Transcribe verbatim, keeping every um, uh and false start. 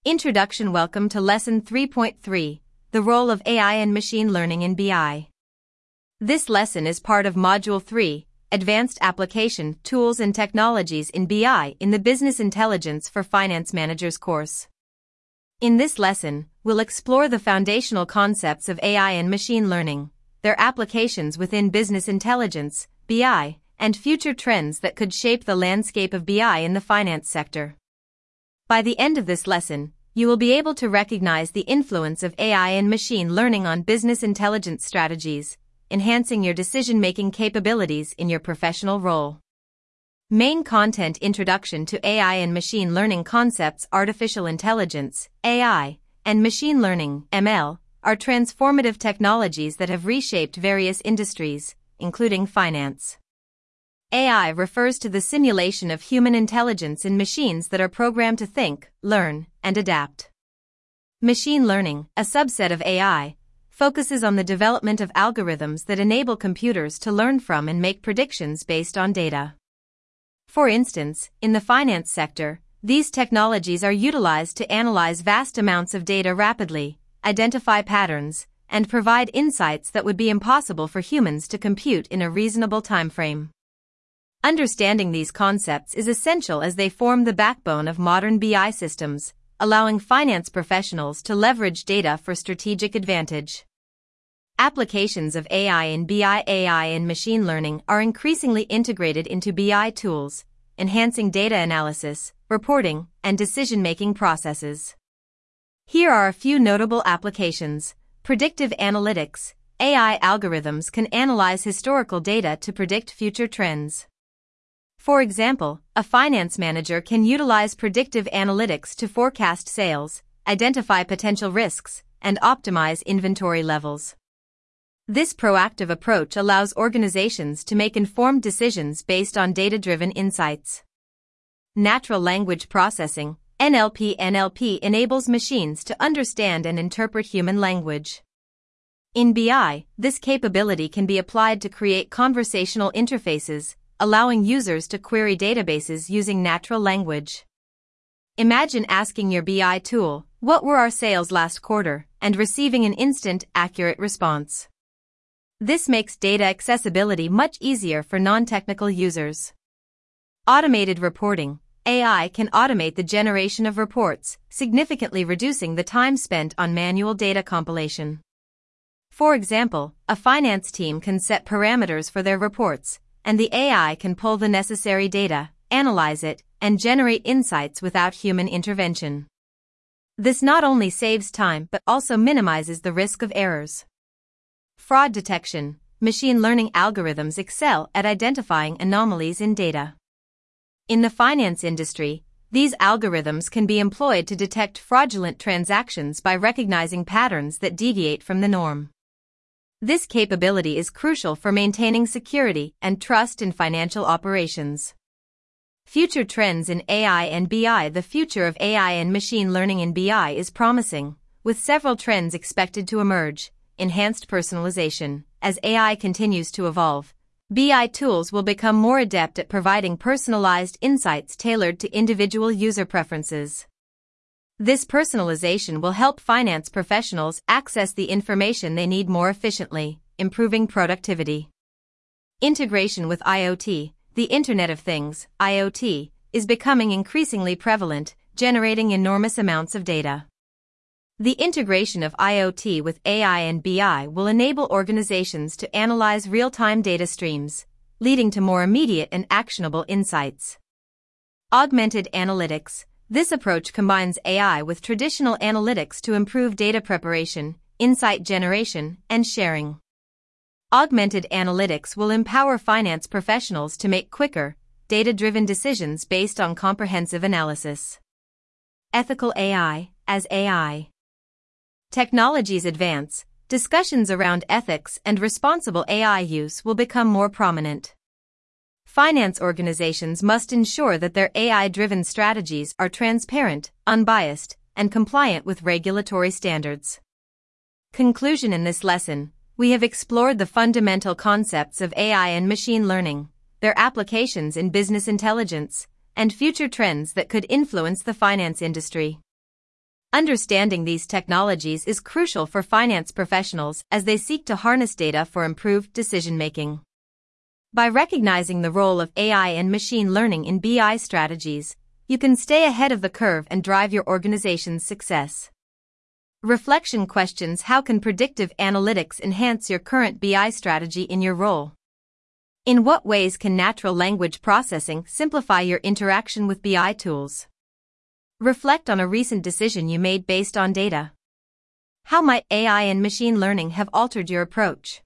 Introduction. Welcome to Lesson three point three, The Role of A I and Machine Learning in B I. This lesson is part of Module three, Advanced Application, Tools and Technologies in B I in the Business Intelligence for Finance Managers course. In this lesson, we'll explore the foundational concepts of A I and machine learning, their applications within business intelligence, B I, and future trends that could shape the landscape of B I in the finance sector. By the end of this lesson, you will be able to recognize the influence of A I and machine learning on business intelligence strategies, enhancing your decision-making capabilities in your professional role. Main content. Introduction to A I and machine learning concepts. Artificial intelligence, A I, and machine learning, M L, are transformative technologies that have reshaped various industries, including finance. A I refers to the simulation of human intelligence in machines that are programmed to think, learn, and adapt. Machine learning, a subset of A I, focuses on the development of algorithms that enable computers to learn from and make predictions based on data. For instance, in the finance sector, these technologies are utilized to analyze vast amounts of data rapidly, identify patterns, and provide insights that would be impossible for humans to compute in a reasonable timeframe. Understanding these concepts is essential as they form the backbone of modern B I systems, allowing finance professionals to leverage data for strategic advantage. Applications of A I in B I. A I and machine learning are increasingly integrated into B I tools, enhancing data analysis, reporting, and decision-making processes. Here are a few notable applications. Predictive analytics. A I algorithms can analyze historical data to predict future trends. For example, a finance manager can utilize predictive analytics to forecast sales, identify potential risks, and optimize inventory levels. This proactive approach allows organizations to make informed decisions based on data-driven insights. Natural language processing, N L P. N L P enables machines to understand and interpret human language. In B I, this capability can be applied to create conversational interfaces, allowing users to query databases using natural language. Imagine asking your B I tool, "What were our sales last quarter?" and receiving an instant, accurate response. This makes data accessibility much easier for non-technical users. Automated reporting. A I can automate the generation of reports, significantly reducing the time spent on manual data compilation. For example, a finance team can set parameters for their reports, and the A I can pull the necessary data, analyze it, and generate insights without human intervention. This not only saves time but also minimizes the risk of errors. Fraud detection. Machine learning algorithms excel at identifying anomalies in data. In the finance industry, these algorithms can be employed to detect fraudulent transactions by recognizing patterns that deviate from the norm. This capability is crucial for maintaining security and trust in financial operations. Future trends in A I and B I. The future of A I and machine learning in B I is promising, with several trends expected to emerge. Enhanced personalization. As A I continues to evolve, B I tools will become more adept at providing personalized insights tailored to individual user preferences. This personalization will help finance professionals access the information they need more efficiently, improving productivity. Integration with I O T. The Internet of Things, I O T, is becoming increasingly prevalent, generating enormous amounts of data. The integration of I O T with A I and B I will enable organizations to analyze real-time data streams, leading to more immediate and actionable insights. Augmented analytics. This approach combines A I with traditional analytics to improve data preparation, insight generation, and sharing. Augmented analytics will empower finance professionals to make quicker, data-driven decisions based on comprehensive analysis. Ethical A I. As A I technologies advance, discussions around ethics and responsible A I use will become more prominent. Finance organizations must ensure that their A I-driven strategies are transparent, unbiased, and compliant with regulatory standards. Conclusion. In this lesson, we have explored the fundamental concepts of A I and machine learning, their applications in business intelligence, and future trends that could influence the finance industry. Understanding these technologies is crucial for finance professionals as they seek to harness data for improved decision-making. By recognizing the role of A I and machine learning in B I strategies, you can stay ahead of the curve and drive your organization's success. Reflection questions: how can predictive analytics enhance your current B I strategy in your role? In what ways can natural language processing simplify your interaction with B I tools? Reflect on a recent decision you made based on data. How might A I and machine learning have altered your approach?